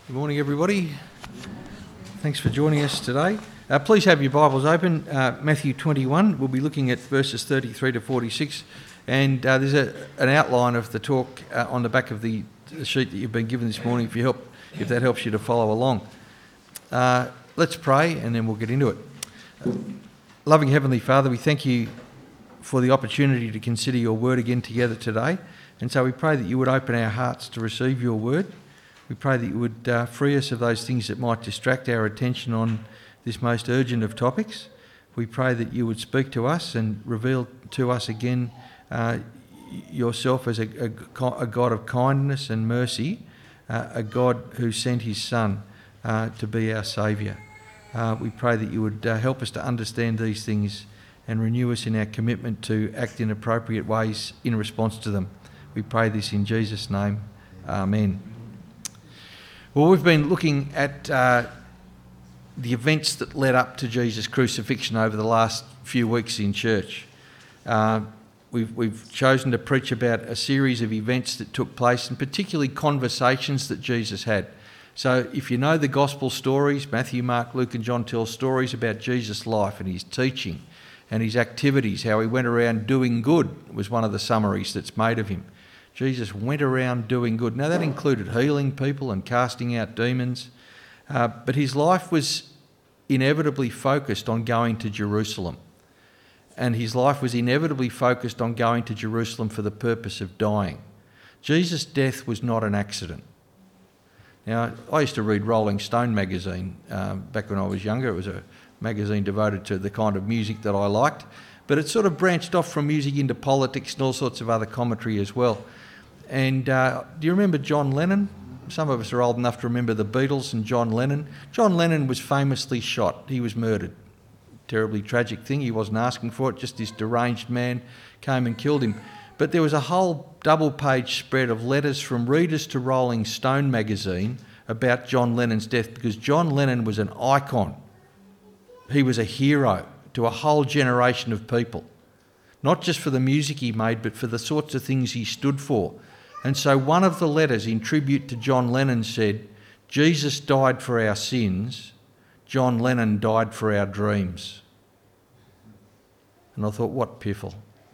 Good morning, everybody. Thanks for joining us today. Please have your Bibles open. Matthew 21, we'll be looking at verses 33 to 46, and there's an outline of the talk on the back of the sheet that you've been given this morning if that helps you to follow along. Let's pray and then we'll get into it. Loving Heavenly Father, we thank you for the opportunity to consider your word again together today, and so we pray that you would open our hearts to receive your word. We pray that you would free us of those things that might distract our attention on this most urgent of topics. We pray that you would speak to us and reveal to us again yourself as a God of kindness and mercy, a God who sent his Son to be our Saviour. We pray that you would help us to understand these things and renew us in our commitment to act in appropriate ways in response to them. We pray this in Jesus' name. Amen. Well, we've been looking at the events that led up to Jesus' crucifixion over the last few weeks in church. We've chosen to preach about a series of events that took place, and particularly conversations that Jesus had. So if you know the gospel stories, Matthew, Mark, Luke and John tell stories about Jesus' life and his teaching and his activities, how he went around doing good was one of the summaries that's made of him. Jesus went around doing good. Now that included healing people and casting out demons, but his life was inevitably focused on going to Jerusalem. And his life was inevitably focused on going to Jerusalem for the purpose of dying. Jesus' death was not an accident. Now, I used to read Rolling Stone magazine back when I was younger. It was a magazine devoted to the kind of music that I liked, but it sort of branched off from music into politics and all sorts of other commentary as well. And do you remember John Lennon? Some of us are old enough to remember the Beatles and John Lennon. John Lennon was famously shot. He was murdered. Terribly tragic thing. He wasn't asking for it. Just this deranged man came and killed him. But there was a whole double-page spread of letters from readers to Rolling Stone magazine about John Lennon's death, because John Lennon was an icon. He was a hero to a whole generation of people, not just for the music he made, but for the sorts of things he stood for. And so one of the letters in tribute to John Lennon said, "Jesus died for our sins, John Lennon died for our dreams." And I thought, what piffle.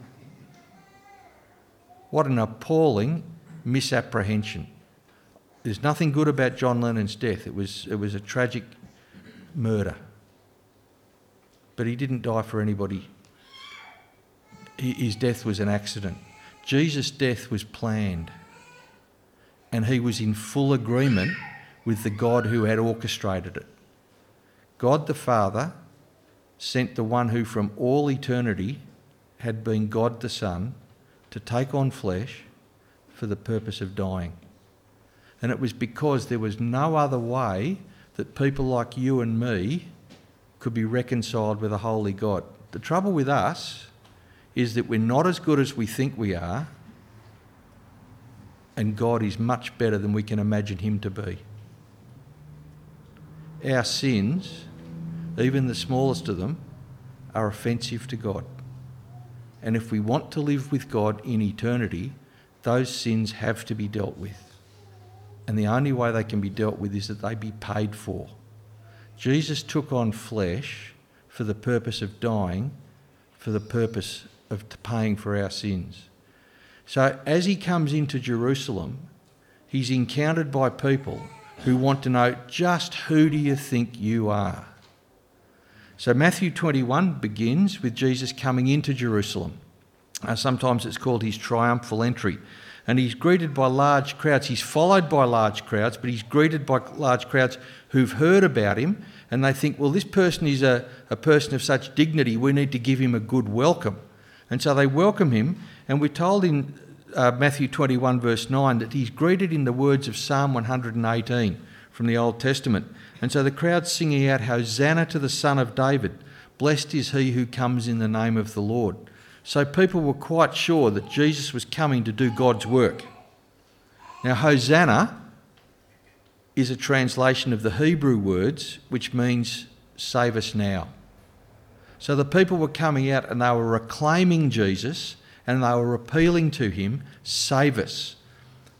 What an appalling misapprehension. There's nothing good about John Lennon's death. It was a tragic murder. But he didn't die for anybody. His death was an accident. Jesus' death was planned, and he was in full agreement with the God who had orchestrated it. God the Father sent the one who from all eternity had been God the Son to take on flesh for the purpose of dying. And it was because there was no other way that people like you and me could be reconciled with a holy God. The trouble with us is that we're not as good as we think we are, and God is much better than we can imagine him to be. Our sins, even the smallest of them, are offensive to God. And if we want to live with God in eternity, those sins have to be dealt with. And the only way they can be dealt with is that they be paid for. Jesus took on flesh for the purpose of dying, for the purpose of paying for our sins. So as he comes into Jerusalem, he's encountered by people who want to know, just who do you think you are? So Matthew 21 begins with Jesus coming into Jerusalem. Sometimes it's called his triumphal entry. And he's greeted by large crowds. He's followed by large crowds, but he's greeted by large crowds who've heard about him, and they think, well, this person is a person of such dignity, we need to give him a good welcome. And so they welcome him, and we're told in Matthew 21 verse 9 that he's greeted in the words of Psalm 118 from the Old Testament. And so the crowd's singing out, "Hosanna to the Son of David, blessed is he who comes in the name of the Lord." So people were quite sure that Jesus was coming to do God's work. Now, Hosanna is a translation of the Hebrew words, which means save us now. So the people were coming out and they were acclaiming Jesus and they were appealing to him, save us.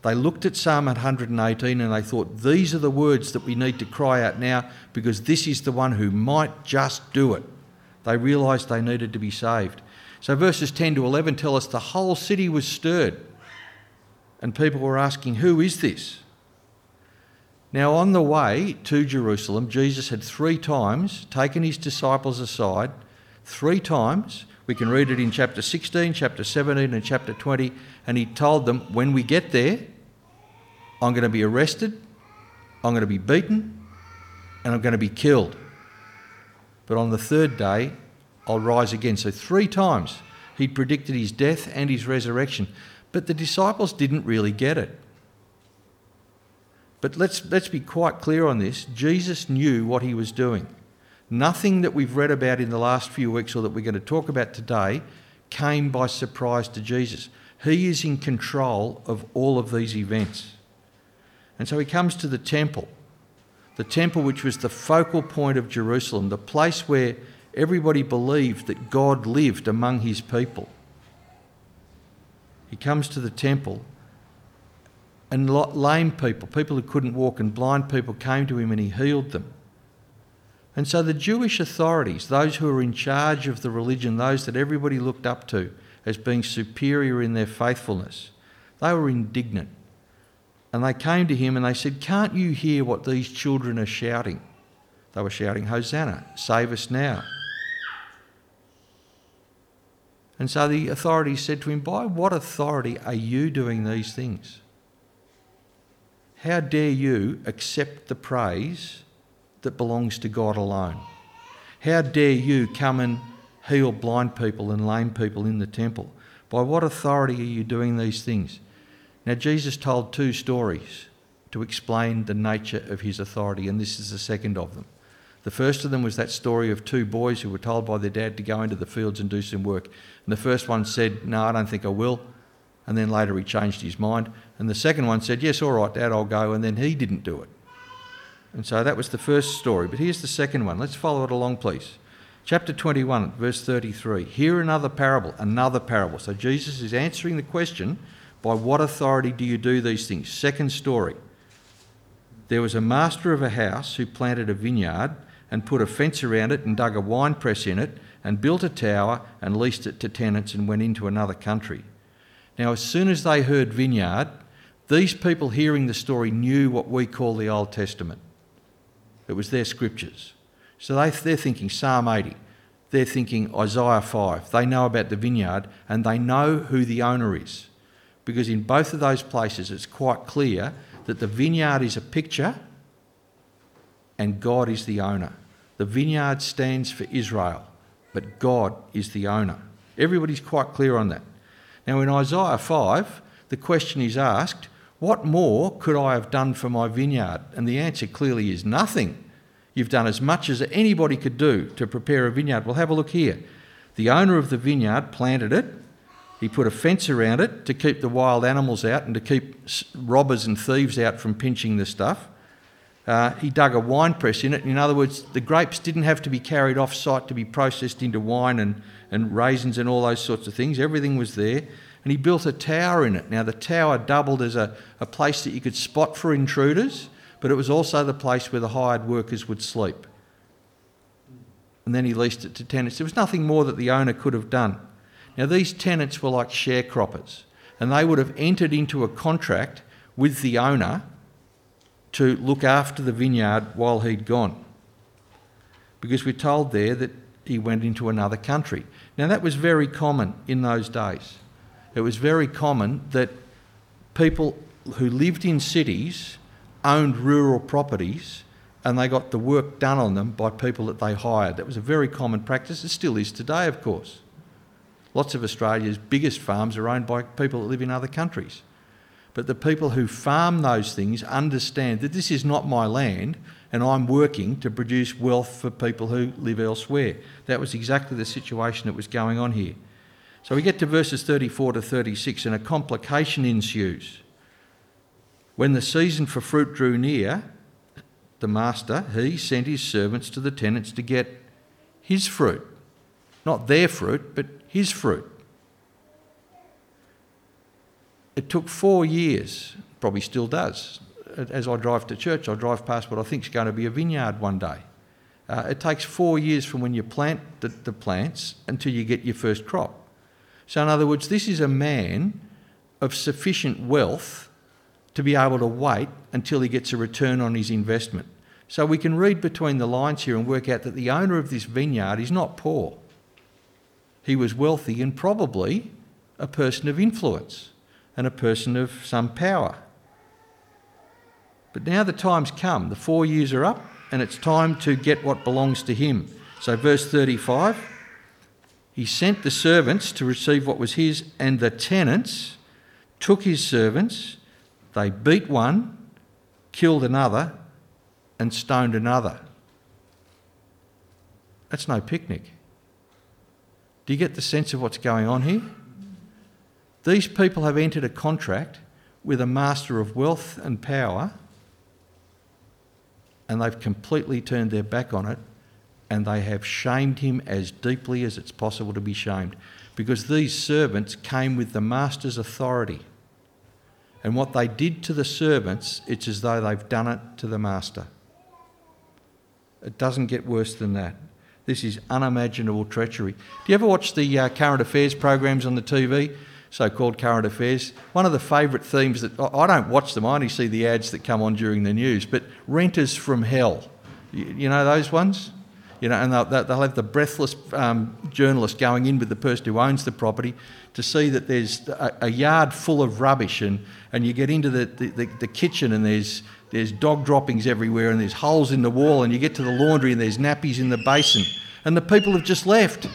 They looked at Psalm 118 and they thought, these are the words that we need to cry out now because this is the one who might just do it. They realised they needed to be saved. So verses 10 to 11 tell us the whole city was stirred and people were asking, who is this? Now on the way to Jerusalem, Jesus had 3 times taken his disciples aside, 3 times. We can read it in chapter 16, chapter 17 and chapter 20. And he told them, when we get there, I'm going to be arrested, I'm going to be beaten, and I'm going to be killed. But on the 3rd day, I'll rise again. So 3 times he'd predicted his death and his resurrection. But the disciples didn't really get it. But let's be quite clear on this. Jesus knew what he was doing. Nothing that we've read about in the last few weeks or that we're going to talk about today came by surprise to Jesus. He is in control of all of these events. And so he comes to the temple which was the focal point of Jerusalem, the place where everybody believed that God lived among his people. He comes to the temple and lame people who couldn't walk and blind people came to him and he healed them. And so the Jewish authorities, those who were in charge of the religion, those that everybody looked up to as being superior in their faithfulness, they were indignant. And they came to him and they said, can't you hear what these children are shouting? They were shouting, Hosanna, save us now. And so the authorities said to him, by what authority are you doing these things? How dare you accept the praise that belongs to God alone? How dare you come and heal blind people and lame people in the temple? By what authority are you doing these things? Now, Jesus told 2 stories to explain the nature of his authority, and this is the second of them. The first of them was that story of 2 boys who were told by their dad to go into the fields and do some work. And the first one said, no, I don't think I will. And then later he changed his mind. And the second one said, yes, all right, Dad, I'll go. And then he didn't do it. And so that was the first story. But here's the second one. Let's follow it along, please. Chapter 21, verse 33. Hear another parable. So Jesus is answering the question, by what authority do you do these things? Second story. There was a master of a house who planted a vineyard and put a fence around it and dug a wine press in it and built a tower and leased it to tenants and went into another country. Now, as soon as they heard vineyard, these people hearing the story knew what we call the Old Testament. It was their scriptures. So they're thinking Psalm 80. They're thinking Isaiah 5. They know about the vineyard and they know who the owner is. Because in both of those places it's quite clear that the vineyard is a picture and God is the owner. The vineyard stands for Israel, but God is the owner. Everybody's quite clear on that. Now in Isaiah 5, the question is asked, what more could I have done for my vineyard? And the answer clearly is nothing. You've done as much as anybody could do to prepare a vineyard. Well, have a look here. The owner of the vineyard planted it. He put a fence around it to keep the wild animals out and to keep robbers and thieves out from pinching the stuff. He dug a wine press in it. In other words, the grapes didn't have to be carried off-site to be processed into wine and raisins and all those sorts of things. Everything was there. And he built a tower in it. Now, the tower doubled as a place that you could spot for intruders, but it was also the place where the hired workers would sleep. And then he leased it to tenants. There was nothing more that the owner could have done. Now, these tenants were like sharecroppers, and they would have entered into a contract with the owner to look after the vineyard while he'd gone. Because we're told there that he went into another country. Now, that was very common in those days. It was very common that people who lived in cities owned rural properties and they got the work done on them by people that they hired. That was a very common practice. It still is today, of course. Lots of Australia's biggest farms are owned by people that live in other countries. But the people who farm those things understand that this is not my land and I'm working to produce wealth for people who live elsewhere. That was exactly the situation that was going on here. So we get to verses 34 to 36 and a complication ensues. When the season for fruit drew near, the master, he sent his servants to the tenants to get his fruit. Not their fruit, but his fruit. It took 4 years probably still does. As I drive to church, I drive past what I think is going to be a vineyard one day. It takes 4 years from when you plant the plants until you get your first crop. So in other words, this is a man of sufficient wealth to be able to wait until he gets a return on his investment. So we can read between the lines here and work out that the owner of this vineyard is not poor. He was wealthy and probably a person of influence and a person of some power. But now the time's come. The 4 years are up and it's time to get what belongs to him. So verse 35, he sent the servants to receive what was his, and the tenants took his servants. They beat one, killed another, and stoned another. That's no picnic. Do you get the sense of what's going on here? These people have entered a contract with a master of wealth and power, and they've completely turned their back on it, and they have shamed him as deeply as it's possible to be shamed, because these servants came with the master's authority. And what they did to the servants, it's as though they've done it to the master. It doesn't get worse than that. This is unimaginable treachery. Do you ever watch the current affairs programs on the TV, so-called current affairs? One of the favourite themes that I don't watch them, I only see the ads that come on during the news, but renters from hell. You know those ones? You know, and they'll have the breathless journalist going in with the person who owns the property to see that there's a yard full of rubbish, and you get into the kitchen and there's dog droppings everywhere and there's holes in the wall, and you get to the laundry and there's nappies in the basin, and the people have just left.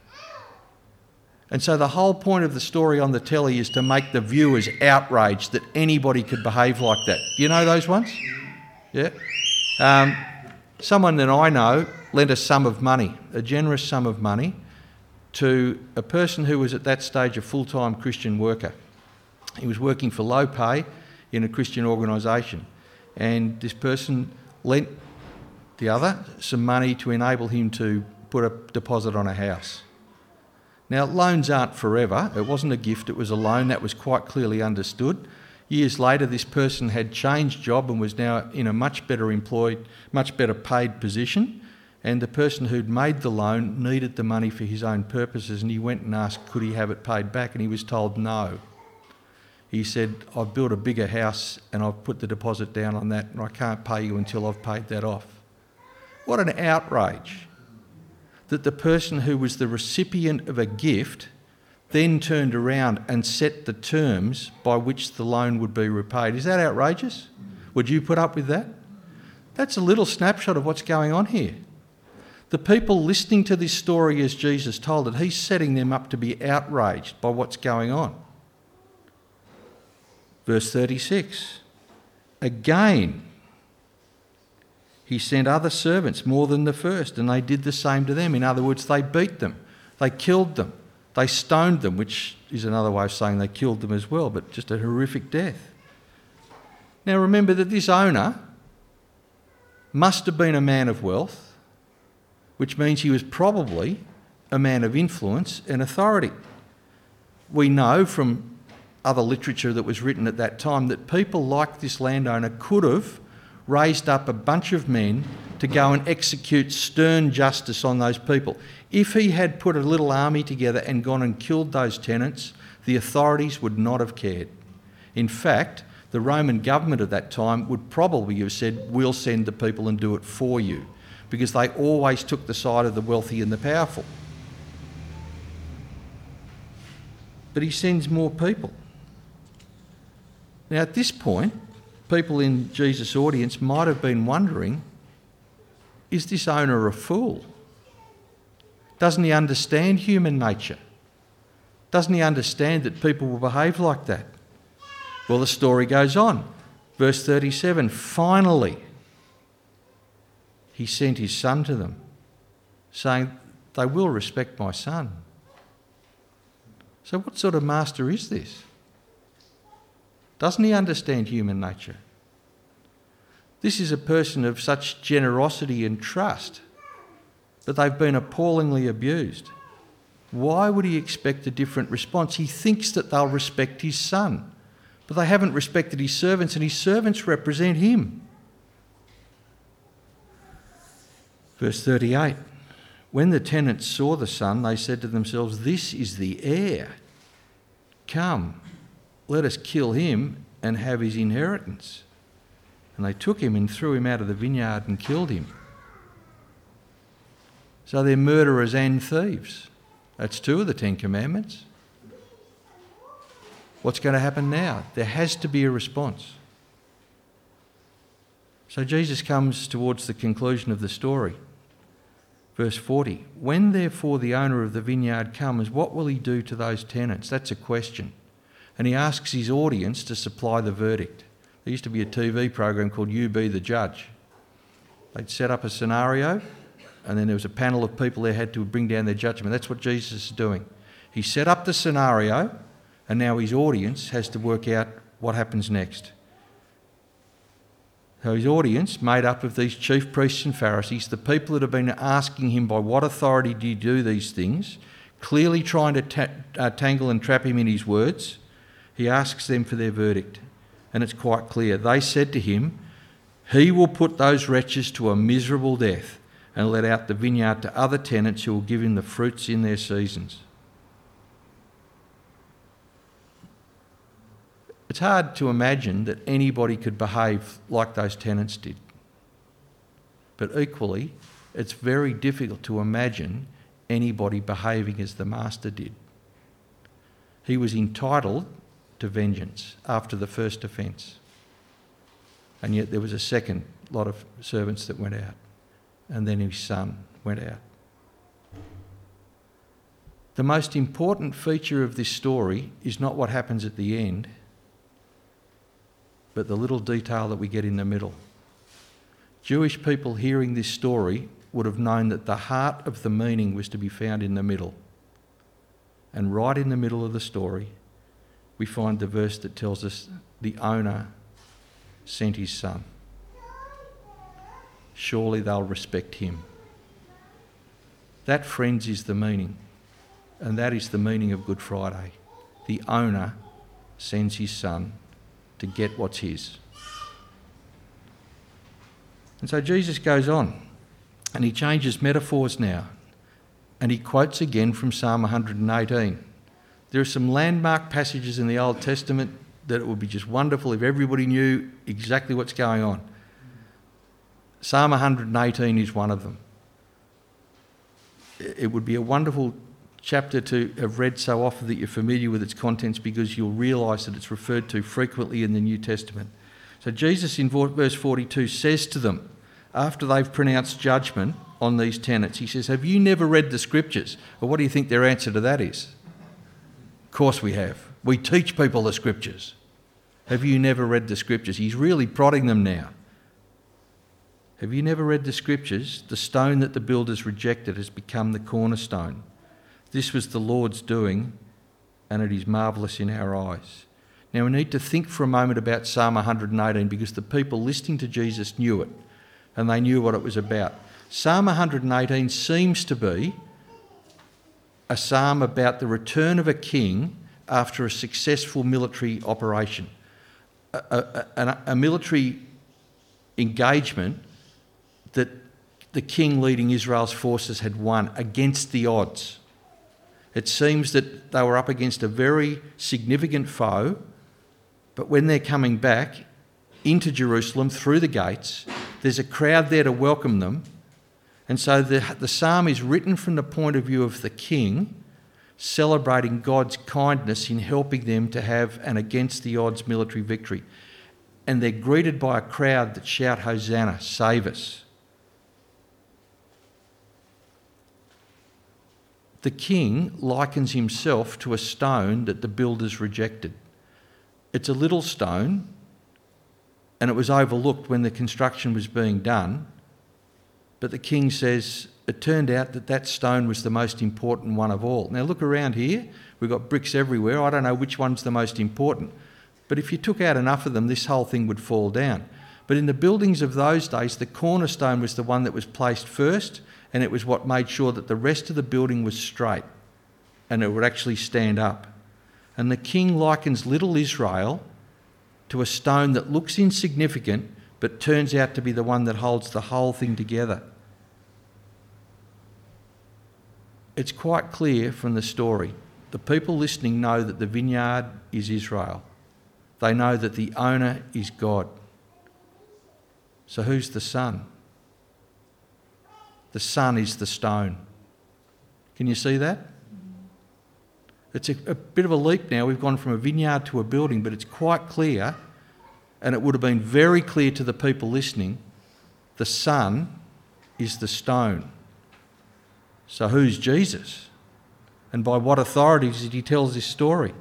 And so the whole point of the story on the telly is to make the viewers outraged that anybody could behave like that. Do you know those ones? Yeah. Someone that I know lent a sum of money, a generous sum of money, to a person who was at that stage a full-time Christian worker. He was working for low pay in a Christian organisation, and this person lent the other some money to enable him to put a deposit on a house. Now, loans aren't forever. It wasn't a gift, it was a loan. That was quite clearly understood. Years later, this person had changed job and was now in a much better employed, much better paid position, and the person who'd made the loan needed the money for his own purposes, and he went and asked could he have it paid back, and he was told no. He said, I've built a bigger house and I've put the deposit down on that, and I can't pay you until I've paid that off. What an outrage that the person who was the recipient of a gift then turned around and set the terms by which the loan would be repaid. Is that outrageous? Would you put up with that? That's a little snapshot of what's going on here. The people listening to this story as Jesus told it, he's setting them up to be outraged by what's going on. Verse 36, again, he sent other servants more than the first, and they did the same to them. In other words, they beat them, they killed them, they stoned them, which is another way of saying they killed them as well, but just a horrific death. Now remember that this owner must have been a man of wealth, which means he was probably a man of influence and authority. We know from other literature that was written at that time that people like this landowner could have raised up a bunch of men to go and execute stern justice on those people. If he had put a little army together and gone and killed those tenants, the authorities would not have cared. In fact, the Roman government at that time would probably have said, we'll send the people and do it for you, because they always took the side of the wealthy and the powerful. But he sends more people. Now at this point, people in Jesus' audience might have been wondering, is this owner a fool? Doesn't he understand human nature? Doesn't he understand that people will behave like that? Well, the story goes on. Verse 37, finally, he sent his son to them, saying, they will respect my son. So what sort of master is this? Doesn't he understand human nature? This is a person of such generosity and trust, but they've been appallingly abused. Why would he expect a different response? He thinks that they'll respect his son, But they haven't respected his servants, and his servants represent him. Verse 38, when the tenants saw the son, they said to themselves, "This is the heir. Come, let us kill him and have his inheritance." And they took him and threw him out of the vineyard and killed him. So they're murderers and thieves. That's 2 of the 10 Commandments. What's going to happen now? There has to be a response. So Jesus comes towards the conclusion of the story. Verse 40, when therefore the owner of the vineyard comes, what will he do to those tenants? That's a question. And he asks his audience to supply the verdict. There used to be a TV program called You Be the Judge. They'd set up a scenario, and then there was a panel of people there had to bring down their judgment. That's what Jesus is doing. He set up the scenario, and now his audience has to work out what happens next. So his audience, made up of these chief priests and Pharisees, the people that have been asking him, by what authority do you do these things, clearly trying to tangle and trap him in his words, he asks them for their verdict. And it's quite clear. They said to him, "He will put those wretches to a miserable death and let out the vineyard to other tenants who will give him the fruits in their seasons." It's hard to imagine that anybody could behave like those tenants did. But equally, it's very difficult to imagine anybody behaving as the master did. He was entitled to vengeance after the first offence. And yet there was a second lot of servants that went out. And then his son went out. The most important feature of this story is not what happens at the end, but the little detail that we get in the middle. Jewish people hearing this story would have known that the heart of the meaning was to be found in the middle. And right in the middle of the story, we find the verse that tells us the owner sent his son. Surely they'll respect him. That, friends, is the meaning. And that is the meaning of Good Friday. The owner sends his son to get what's his. And so Jesus goes on, and he changes metaphors now, and he quotes again from Psalm 118. There are some landmark passages in the Old Testament that it would be just wonderful if everybody knew exactly what's going on. Psalm 118 is one of them. It would be a wonderful chapter to have read so often that you're familiar with its contents, because you'll realise that it's referred to frequently in the New Testament. So Jesus in verse 42 says to them, after they've pronounced judgment on these tenants, he says, "Have you never read the Scriptures?" Well, what do you think their answer to that is? Of course we have. We teach people the Scriptures. Have you never read the Scriptures? He's really prodding them now. Have you never read the Scriptures? The stone that the builders rejected has become the cornerstone. This was the Lord's doing, and it is marvellous in our eyes. Now we need to think for a moment about Psalm 118, because the people listening to Jesus knew it, and they knew what it was about. Psalm 118 seems to be a psalm about the return of a king after a successful military operation, a military engagement that the king leading Israel's forces had won against the odds. It seems that they were up against a very significant foe, but when they're coming back into Jerusalem through the gates, there's a crowd there to welcome them. And so the psalm is written from the point of view of the king, celebrating God's kindness in helping them to have an against the odds military victory. And they're greeted by a crowd that shout, "Hosanna, save us." The king likens himself to a stone that the builders rejected. It's a little stone, and it was overlooked when the construction was being done. But the king says it turned out that that stone was the most important one of all. Now look around here, we've got bricks everywhere. I don't know which one's the most important. But if you took out enough of them, this whole thing would fall down. But in the buildings of those days, the cornerstone was the one that was placed first, and it was what made sure that the rest of the building was straight and it would actually stand up. And the king likens little Israel to a stone that looks insignificant but turns out to be the one that holds the whole thing together. It's quite clear from the story. The people listening know that the vineyard is Israel. They know that the owner is God. So who's the son? The son is the stone. Can you see that? It's a bit of a leap now. We've gone from a vineyard to a building, but it's quite clear, and it would have been very clear to the people listening, the son is the stone. So who's Jesus? And by what authorities did he tell this story?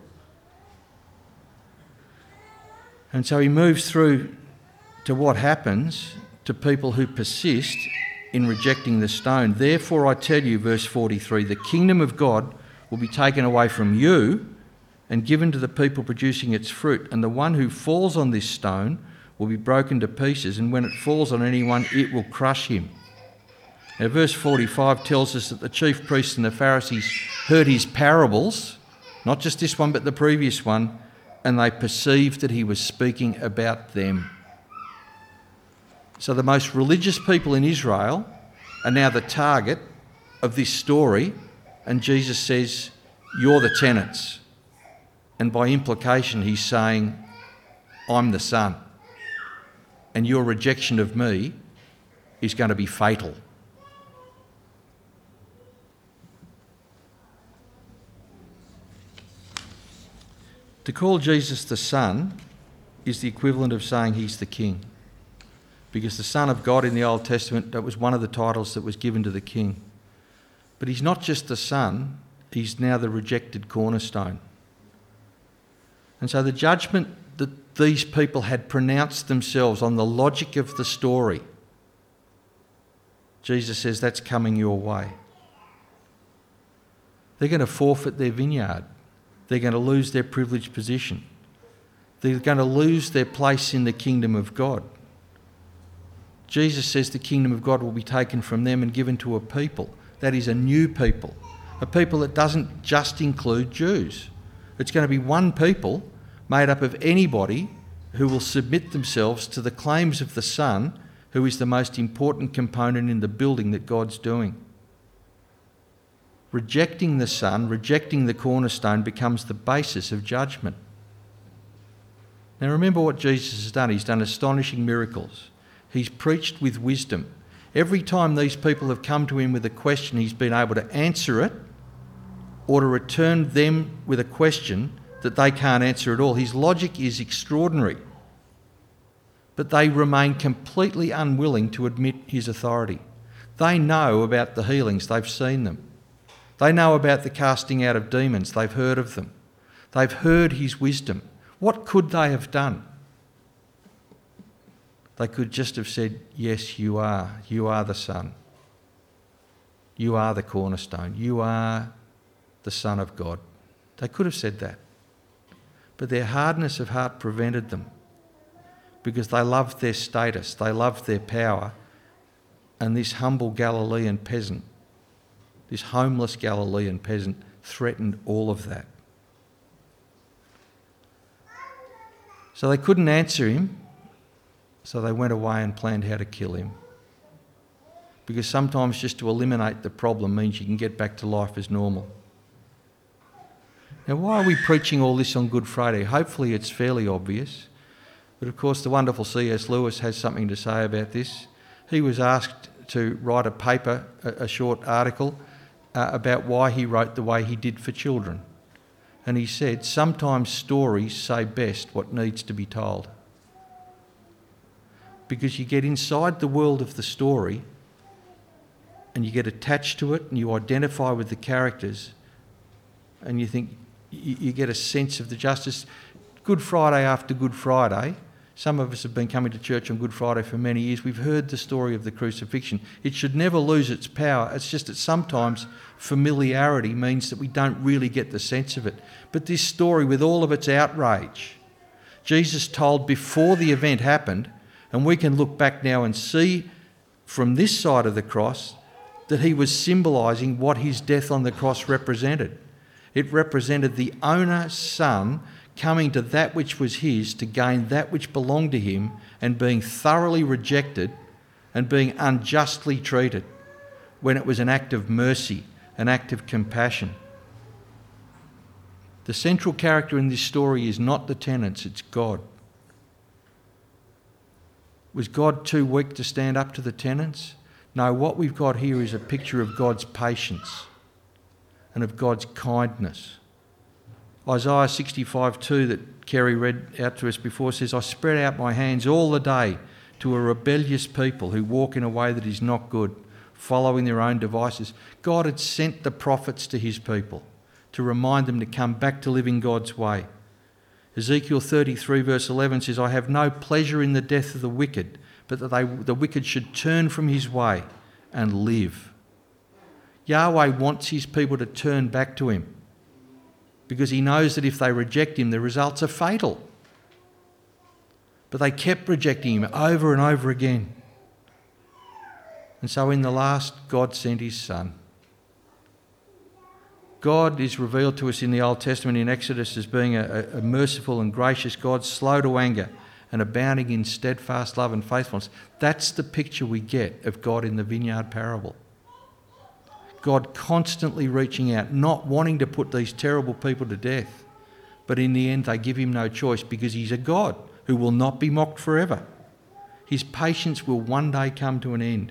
And so he moves through to what happens to people who persist in rejecting the stone. Therefore I tell you, verse 43, the kingdom of God will be taken away from you and given to the people producing its fruit. And the one who falls on this stone will be broken to pieces, and when it falls on anyone, it will crush him. Now, verse 45 tells us that the chief priests and the Pharisees heard his parables, not just this one but the previous one, and they perceived that he was speaking about them. So the most religious people in Israel are now the target of this story, and Jesus says, you're the tenants. And by implication, he's saying, I'm the son, and your rejection of me is going to be fatal. To call Jesus the Son is the equivalent of saying he's the King, because the Son of God in the Old Testament, that was one of the titles that was given to the King. But he's not just the Son, he's now the rejected cornerstone. And so the judgment that these people had pronounced themselves on the logic of the story, Jesus says that's coming your way. They're going to forfeit their vineyard. They're going to lose their privileged position. They're going to lose their place in the kingdom of God. Jesus says the kingdom of God will be taken from them and given to a people. That is a new people, a people that doesn't just include Jews. It's going to be one people made up of anybody who will submit themselves to the claims of the Son, who is the most important component in the building that God's doing. Rejecting the Son, rejecting the cornerstone, becomes the basis of judgment. Now remember what Jesus has done. He's done astonishing miracles. He's preached with wisdom. Every time these people have come to him with a question, he's been able to answer it or to return them with a question that they can't answer at all. His logic is extraordinary. But they remain completely unwilling to admit his authority. They know about the healings. They've seen them. They know about the casting out of demons. They've heard of them. They've heard his wisdom. What could they have done? They could just have said, yes, you are. You are the Son. You are the cornerstone. You are the Son of God. They could have said that. But their hardness of heart prevented them, because they loved their status, they loved their power, and this humble Galilean peasant, this homeless Galilean peasant, threatened all of that. So they couldn't answer him, so they went away and planned how to kill him. Because sometimes just to eliminate the problem means you can get back to life as normal. Now, why are we preaching all this on Good Friday? Hopefully it's fairly obvious. But of course the wonderful C.S. Lewis has something to say about this. He was asked to write a paper, a short article, about why he wrote the way he did for children. And he said, sometimes stories say best what needs to be told. Because you get inside the world of the story and you get attached to it and you identify with the characters and you think, you get a sense of the justice. Good Friday after Good Friday, some of us have been coming to church on Good Friday for many years. We've heard the story of the crucifixion. It should never lose its power. It's just that sometimes familiarity means that we don't really get the sense of it. But this story, with all of its outrage, Jesus told before the event happened, and we can look back now and see from this side of the cross that he was symbolising what his death on the cross represented. It represented the owner son coming to that which was his to gain that which belonged to him, and being thoroughly rejected and being unjustly treated, when it was an act of mercy, an act of compassion. The central character in this story is not the tenants, it's God. Was God too weak to stand up to the tenants? No, what we've got here is a picture of God's patience and of God's kindness. Isaiah 65:2 that Kerry read out to us before says, I spread out my hands all the day to a rebellious people who walk in a way that is not good, following their own devices. God had sent the prophets to his people to remind them to come back to living God's way. Ezekiel 33 verse 11 says, I have no pleasure in the death of the wicked, but that the wicked should turn from his way and live. Yahweh wants his people to turn back to him because he knows that if they reject him, the results are fatal. But they kept rejecting him over and over again. And so in the last, God sent his Son. God is revealed to us in the Old Testament in Exodus as being a merciful and gracious God, slow to anger and abounding in steadfast love and faithfulness. That's the picture we get of God in the vineyard parable. God constantly reaching out, not wanting to put these terrible people to death, but in the end they give him no choice because he's a God who will not be mocked forever. His patience will one day come to an end.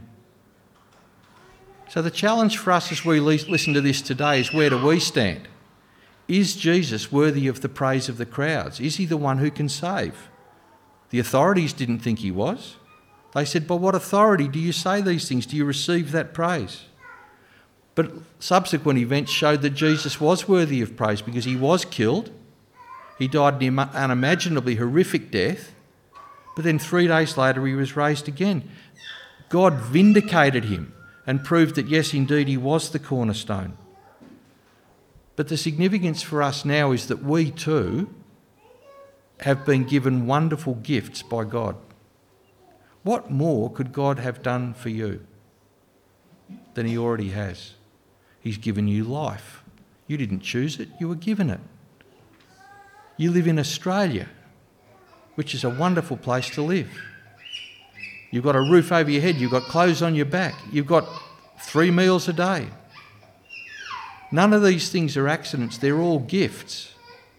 So the challenge for us as we listen to this today is, where do we stand? Is Jesus worthy of the praise of the crowds? Is he the one who can save? The authorities didn't think he was. They said, by what authority do you say these things? Do you receive that praise? But subsequent events showed that Jesus was worthy of praise because he was killed. He died an unimaginably horrific death. But then 3 days later he was raised again. God vindicated him and proved that yes, indeed, he was the cornerstone. But the significance for us now is that we too have been given wonderful gifts by God. What more could God have done for you than he already has? He's given you life. You didn't choose it, you were given it. You live in Australia, which is a wonderful place to live. You've got a roof over your head, you've got clothes on your back, you've got 3 meals a day. None of these things are accidents, they're all gifts.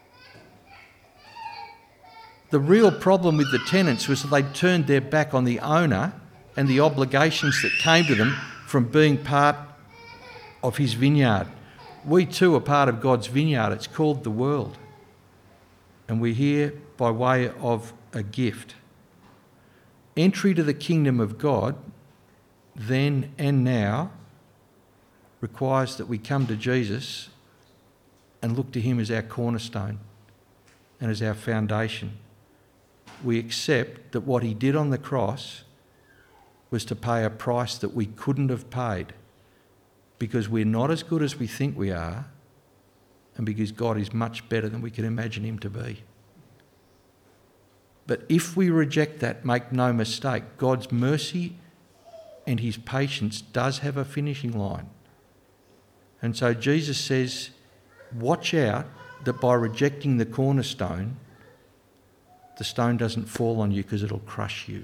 The real problem with the tenants was that they turned their back on the owner and the obligations that came to them from being part of his vineyard. We too are part of God's vineyard. It's called the world. And we're here by way of a gift. Entry to the kingdom of God, then and now, requires that we come to Jesus and look to him as our cornerstone and as our foundation. We accept that what he did on the cross was to pay a price that we couldn't have paid because we're not as good as we think we are and because God is much better than we can imagine him to be. But if we reject that, make no mistake, God's mercy and his patience does have a finishing line. And so Jesus says, watch out that by rejecting the cornerstone, the stone doesn't fall on you because it'll crush you.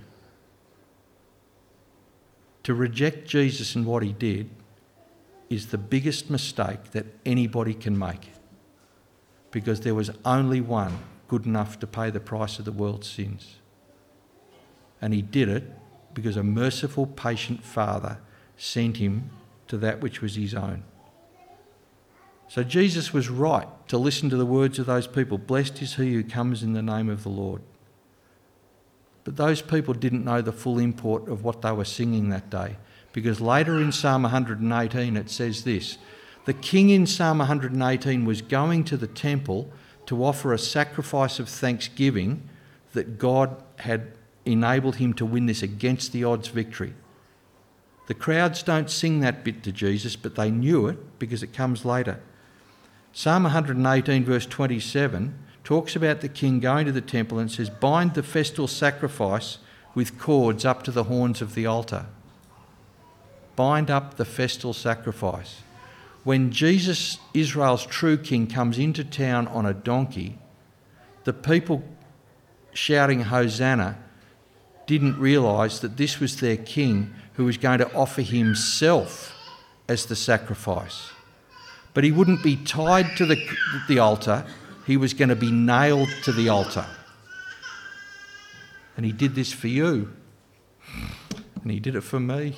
To reject Jesus and what he did is the biggest mistake that anybody can make, because there was only one good enough to pay the price of the world's sins. And he did it because a merciful, patient Father sent him to that which was his own. So Jesus was right to listen to the words of those people. Blessed is he who comes in the name of the Lord. But those people didn't know the full import of what they were singing that day, because later in Psalm 118 it says this: the king in Psalm 118 was going to the temple to offer a sacrifice of thanksgiving that God had enabled him to win this against the odds victory. The crowds don't sing that bit to Jesus, but they knew it because it comes later. Psalm 118 verse 27 talks about the king going to the temple and says, bind the festal sacrifice with cords up to the horns of the altar. Bind up the festal sacrifice. When Jesus, Israel's true king, comes into town on a donkey, the people shouting Hosanna didn't realise that this was their king who was going to offer himself as the sacrifice. But he wouldn't be tied to the altar, he was going to be nailed to the altar. And he did this for you. And he did it for me.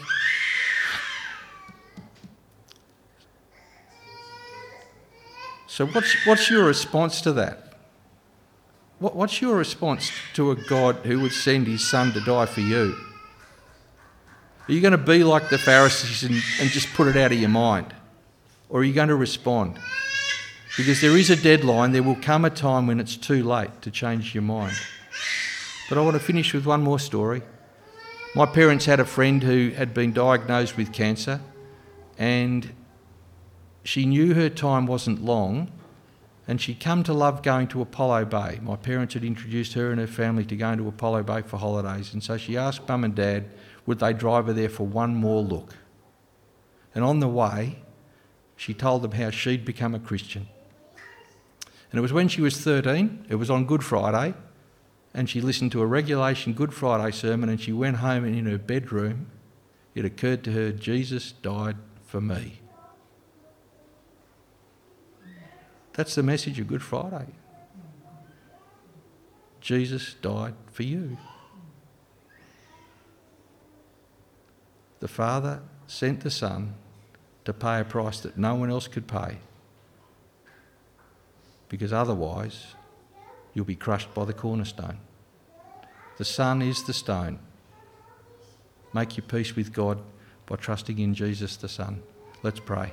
So what's your response to that? What's your response to a God who would send his son to die for you? Are you going to be like the Pharisees and just put it out of your mind? Or are you going to respond? Because there is a deadline. There will come a time when it's too late to change your mind. But I want to finish with one more story. My parents had a friend who had been diagnosed with cancer, and she knew her time wasn't long, and she'd come to love going to Apollo Bay. My parents had introduced her and her family to going to Apollo Bay for holidays, and so she asked Mum and Dad would they drive her there for one more look. And on the way, she told them how she'd become a Christian. And it was when she was 13, it was on Good Friday, and she listened to a regulation Good Friday sermon, and she went home, and in her bedroom it occurred to her, Jesus died for me. That's the message of Good Friday. Jesus died for you. The Father sent the Son to pay a price that no one else could pay, because otherwise you'll be crushed by the cornerstone. The Son is the stone. Make your peace with God by trusting in Jesus the Son. Let's pray.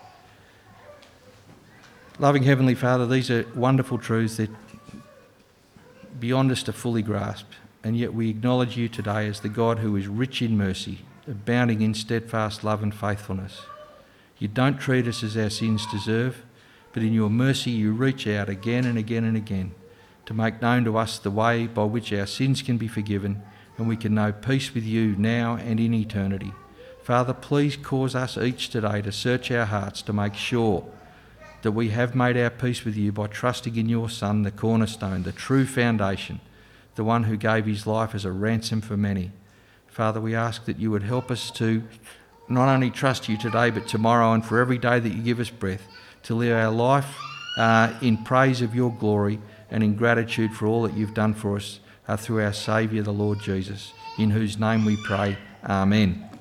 Loving Heavenly Father, these are wonderful truths that beyond us to fully grasp, and yet we acknowledge you today as the God who is rich in mercy, abounding in steadfast love and faithfulness. You don't treat us as our sins deserve, but in your mercy you reach out again and again and again to make known to us the way by which our sins can be forgiven and we can know peace with you now and in eternity. Father, please cause us each today to search our hearts to make sure that we have made our peace with you by trusting in your Son, the cornerstone, the true foundation, the one who gave his life as a ransom for many. Father, we ask that you would help us to not only trust you today, but tomorrow and for every day that you give us breath, to live our life in praise of your glory and in gratitude for all that you've done for us through our Saviour, the Lord Jesus, in whose name we pray. Amen.